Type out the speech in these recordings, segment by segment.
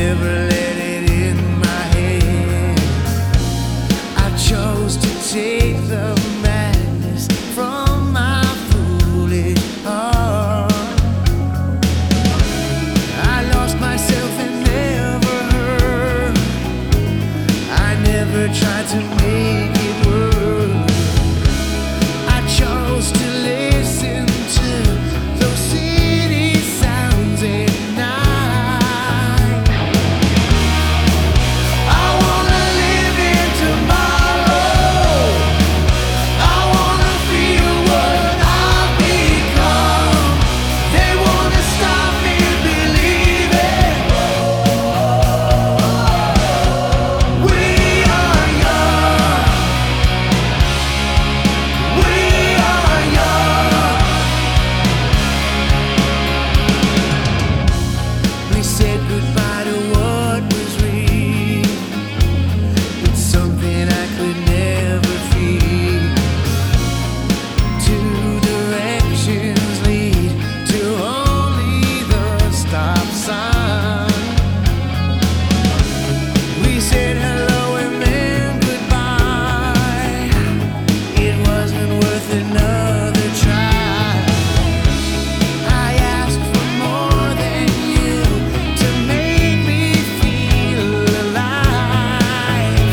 never let it in my head. I chose to take the madness from my foolish heart. I lost myself and never heard. I never tried to make it work. I chose to listen to those city sounds at night. I wanna live in tomorrow. I wanna feel what I've become. They wanna stop me believing. We are young. We are young. We said goodbye to what was real, but something I could never feel. Two directions lead to only the stop sign. We said hello and then goodbye. It wasn't worth another try. I asked for more than you to make me feel alive.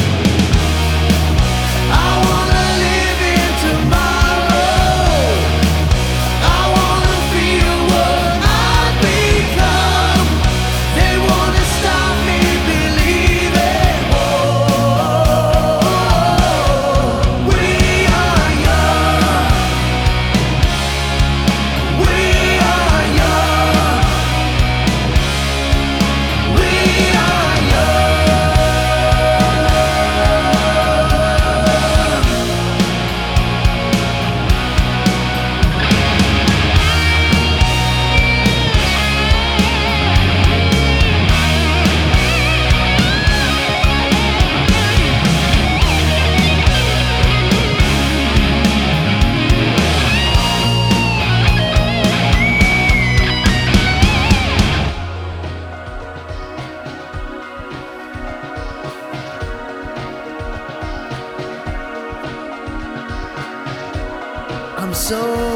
I wanna live in tomorrow. I wanna feel what I've become. They wanna stop me believing. We are young. We are young. We are young. I'm so